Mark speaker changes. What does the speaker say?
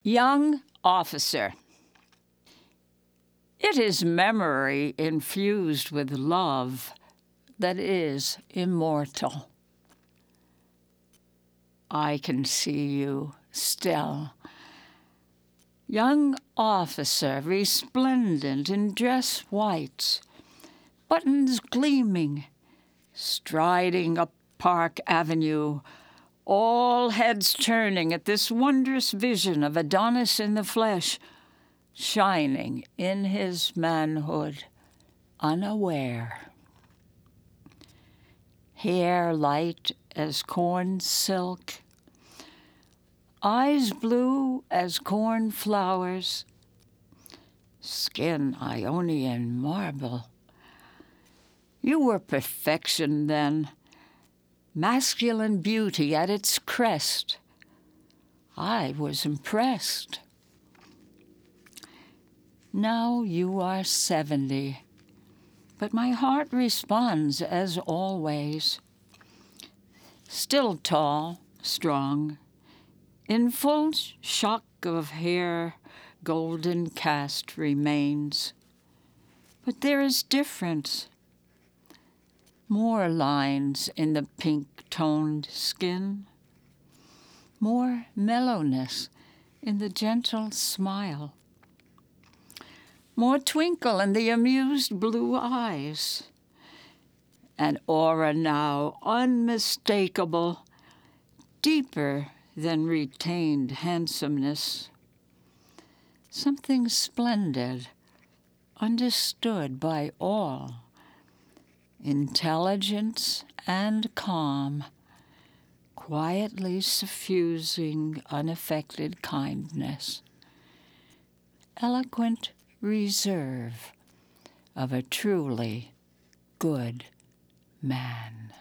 Speaker 1: Young officer. It is memory infused with love that is immortal. I can see you still. Young officer, resplendent in dress white, buttons gleaming, striding up Park Avenue, all heads turning at this wondrous vision of Adonis in the flesh, shining in his manhood, unaware. Hair light as corn silk, eyes blue as corn flowers, skin Ionian marble. You were perfection then, masculine beauty at its crest. I was impressed. Now you are 70, but my heart responds as always. Still tall, strong, in full shock of hair, golden cast remains. But there is difference. More lines in the pink-toned skin. More mellowness in the gentle smile. More twinkle in the amused blue eyes. An aura now unmistakable, deeper than retained handsomeness. Something splendid, understood by all. Intelligence and calm, quietly suffusing unaffected kindness. Eloquent reserve of a truly good man.